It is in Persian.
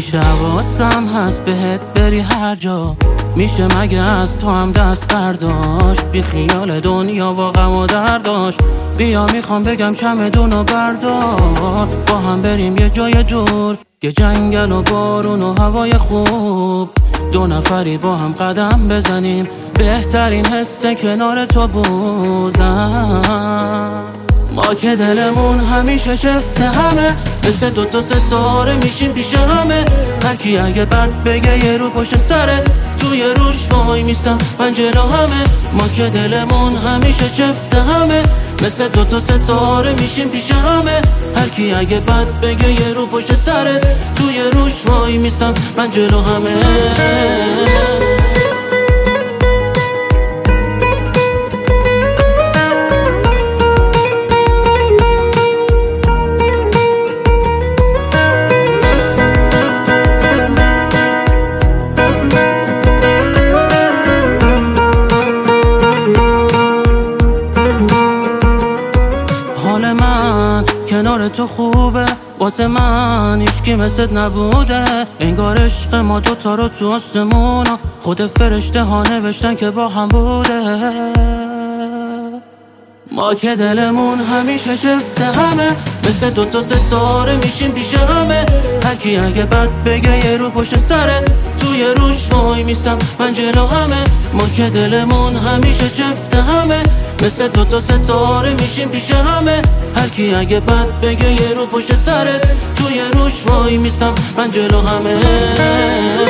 همیشه حواسم هست بهت بری هر جا. میشه مگه از تو هم دست برداشت؟ بی خیال دنیا و غم و درداش. بیا میخوام بگم چمدونو بردار، با هم بریم یه جای دور، یه جنگل و بارون و هوای خوب. دو نفری با هم قدم بزنیم، بهترین حس کنار تو بودم. ما که دلمون همیشه شفت همه، مثل دوتا ستاره میشیم پیش همه. هرکی اگه بد بگه یه رو پشت سره، توی روش وای میستم من جلو همه. ما که دلمون همیشه شفت همه، مثل دوتا ستاره میشیم پیش همه. هرکی اگه بد بگه یه رو پشت سره، توی روش وای میستم من جلو همه. حال من کنار تو خوبه، واسه من هیچکی مثلت نبوده. انگار عشق ما دوتا رو تو آسمونا خود فرشته ها نوشتن که با هم بوده. ما که دلمون همیشه شفت همه، مثل دوتا ستاره میشیم پیش همه. هرکی اگه بد بگه یه رو پشت سره، توی روش وای میستم من جلو همه. ما که دلمون همیشه شفت همه، مثل دوتا ستاره میشیم پیش همه. هرکی اگه بد بگه یه رو پشت سره، توی روش وای میستم من جلو همه.